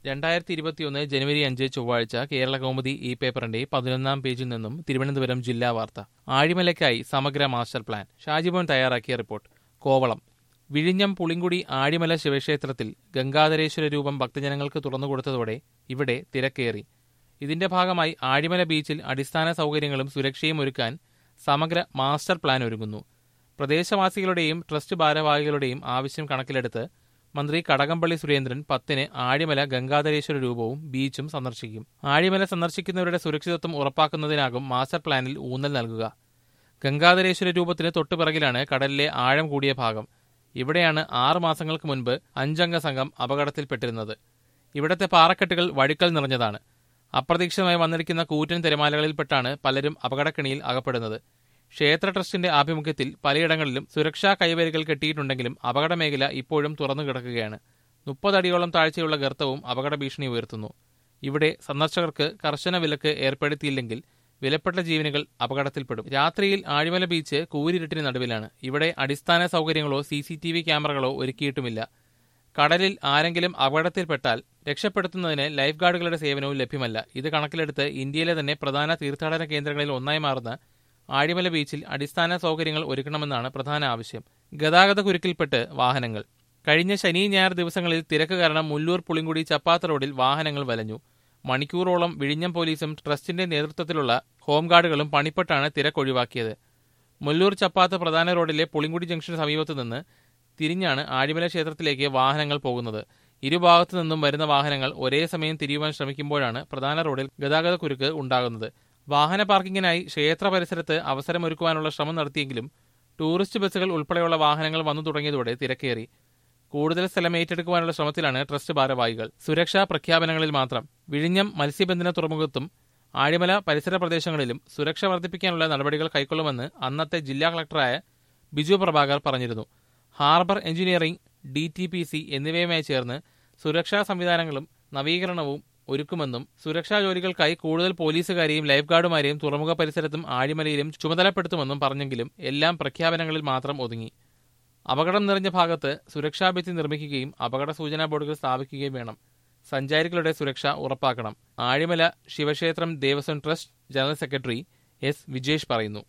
2021 ജനുവരി 5 ചൊവ്വാഴ്ച കേരളകൗമുദി ഈ പേപ്പറിന്റെ 11-ാം പേജിൽ നിന്നും തിരുവനന്തപുരം ജില്ലാ വാർത്ത. ആഴിമലയ്ക്കായി സമഗ്ര മാസ്റ്റർ പ്ലാൻ. ഷാജിമോൻ തയ്യാറാക്കിയ റിപ്പോർട്ട്. കോവളം. വിഴിഞ്ഞം പുളിങ്കുടി ആഴിമല ശിവക്ഷേത്രത്തിൽ ഗംഗാധരേശ്വര രൂപം ഭക്തജനങ്ങൾക്ക് തുറന്നുകൊടുത്തതോടെ ഇവിടെ തിരക്കേറി. ഇതിന്റെ ഭാഗമായി ആഴിമല ബീച്ചിൽ അടിസ്ഥാന സൗകര്യങ്ങളും സുരക്ഷയും ഒരുക്കാൻ സമഗ്ര മാസ്റ്റർ പ്ലാൻ ഒരുങ്ങുന്നു. പ്രദേശവാസികളുടെയും ട്രസ്റ്റ് ഭാരവാഹികളുടെയും ആവശ്യം കണക്കിലെടുത്ത് മന്ത്രി കടകംപള്ളി സുരേന്ദ്രൻ 10-ന് ആഴിമല ഗംഗാധരേശ്വര രൂപവും ബീച്ചും സന്ദർശിക്കും. ആഴിമല സന്ദർശിക്കുന്നവരുടെ സുരക്ഷിതത്വം ഉറപ്പാക്കുന്നതിനാകും മാസ്റ്റർ പ്ലാനിൽ ഊന്നൽ നൽകുക. ഗംഗാധരേശ്വര രൂപത്തിന് തൊട്ടുപിറകിലാണ് കടലിലെ ആഴം കൂടിയ ഭാഗം. ഇവിടെയാണ് 6 മാസങ്ങൾക്ക് മുൻപ് 5-അംഗ സംഘം അപകടത്തിൽപ്പെട്ടിരുന്നത്. ഇവിടത്തെ പാറക്കെട്ടുകൾ വഴുക്കൽ നിറഞ്ഞതാണ്. അപ്രതീക്ഷിതമായി വന്നിരിക്കുന്ന കൂറ്റൻ തിരമാലകളിൽപ്പെട്ടാണ് പലരും അപകടക്കെണിയിൽ അകപ്പെടുന്നത്. ക്ഷേത്ര ട്രസ്റ്റിന്റെ ആഭിമുഖ്യത്തിൽ പലയിടങ്ങളിലും സുരക്ഷാ കൈവരികൾ കെട്ടിയിട്ടുണ്ടെങ്കിലും അപകടമേഖല ഇപ്പോഴും തുറന്നു കിടക്കുകയാണ്. 30 അടിയോളം താഴ്ചയുള്ള ഗർത്തവും അപകട ഭീഷണി ഉയർത്തുന്നു. ഇവിടെ സന്ദർശകർക്ക് കർശന വിലക്ക് ഏർപ്പെടുത്തിയില്ലെങ്കിൽ വിലപ്പെട്ട ജീവനുകൾ അപകടത്തിൽപ്പെടും. രാത്രിയിൽ ആഴിമല ബീച്ച് കൂരിരുട്ടിന് നടുവിലാണ്. ഇവിടെ അടിസ്ഥാന സൗകര്യങ്ങളോ CCTV ക്യാമറകളോ ഒരുക്കിയിട്ടുമില്ല. കടലിൽ ആരെങ്കിലും അപകടത്തിൽപ്പെട്ടാൽ രക്ഷപ്പെടുത്തുന്നതിന് ലൈഫ് ഗാർഡുകളുടെ സേവനവും ലഭ്യമല്ല. ഇത് കണക്കിലെടുത്ത് ഇന്ത്യയിലെ തന്നെ പ്രധാന തീർത്ഥാടന കേന്ദ്രങ്ങളിൽ ഒന്നായി മാറുന്ന ആഴിമല ബീച്ചിൽ അടിസ്ഥാന സൗകര്യങ്ങൾ ഒരുക്കണമെന്നാണ് പ്രധാന ആവശ്യം. ഗതാഗത കുരുക്കിൽപ്പെട്ട് വാഹനങ്ങൾ. കഴിഞ്ഞ ശനി ഞായർ ദിവസങ്ങളിൽ തിരക്ക് കാരണം മുല്ലൂർ പുളിങ്കുടി ചപ്പാത്ത് റോഡിൽ വാഹനങ്ങൾ വലഞ്ഞു. മണിക്കൂറോളം വിഴിഞ്ഞം പോലീസും ട്രസ്റ്റിന്റെ നേതൃത്വത്തിലുള്ള ഹോംഗാർഡുകളും പണിപ്പെട്ടാണ് തിരക്കൊഴിവാക്കിയത്. മുല്ലൂർ ചപ്പാത്ത് പ്രധാന റോഡിലെ പുളിങ്കുടി ജംഗ്ഷന് സമീപത്തു നിന്ന് തിരിഞ്ഞാണ് ആഴിമല ക്ഷേത്രത്തിലേക്ക് വാഹനങ്ങൾ പോകുന്നത്. ഇരുഭാഗത്തു നിന്നും വരുന്ന വാഹനങ്ങൾ ഒരേ സമയം തിരിയുവാൻ ശ്രമിക്കുമ്പോഴാണ് പ്രധാന റോഡിൽ ഗതാഗത കുരുക്ക് ഉണ്ടാകുന്നത്. വാഹന പാർക്കിങ്ങിനായി ക്ഷേത്ര പരിസരത്ത് അവസരമൊരുക്കുവാനുള്ള ശ്രമം നടത്തിയെങ്കിലും ടൂറിസ്റ്റ് ബസ്സുകൾ ഉൾപ്പെടെയുള്ള വാഹനങ്ങൾ വന്നു തുടങ്ങിയതോടെ തിരക്കേറി. കൂടുതൽ സ്ഥലം ഏറ്റെടുക്കുവാനുള്ള ശ്രമത്തിലാണ് ട്രസ്റ്റ് ഭാരവാഹികൾ. സുരക്ഷാ പ്രഖ്യാപനങ്ങളിൽ മാത്രം. വിഴിഞ്ഞം മത്സ്യബന്ധന തുറമുഖത്തും ആഴിമല പരിസര പ്രദേശങ്ങളിലും സുരക്ഷ വർദ്ധിപ്പിക്കാനുള്ള നടപടികൾ കൈക്കൊള്ളുമെന്ന് അന്നത്തെ ജില്ലാ കളക്ടറായ ബിജു പ്രഭാകർ പറഞ്ഞിരുന്നു. ഹാർബർ എഞ്ചിനീയറിംഗ്, DTPC എന്നിവയുമായി ചേർന്ന് സുരക്ഷാ സംവിധാനങ്ങളും നവീകരണവും ഒരുക്കുമെന്നും സുരക്ഷാ ജോലികൾക്കായി കൂടുതൽ പോലീസുകാരെയും ലൈഫ് ഗാർഡുമാരെയും തുറമുഖ പരിസരത്തും ആഴിമലയിലും ചുമതലപ്പെടുത്തുമെന്നും പറഞ്ഞെങ്കിലും എല്ലാം പ്രഖ്യാപനങ്ങളിൽ മാത്രം ഒതുങ്ങി. അപകടം നിറഞ്ഞ ഭാഗത്ത് സുരക്ഷാ ഭിത്തി നിർമ്മിക്കുകയും അപകട സൂചനാ ബോർഡുകൾ സ്ഥാപിക്കുകയും വേണം. സഞ്ചാരികളുടെ സുരക്ഷ ഉറപ്പാക്കണം. ആഴിമല ശിവക്ഷേത്രം Devaswom trust general secretary S. Vijesh പറയുന്നു.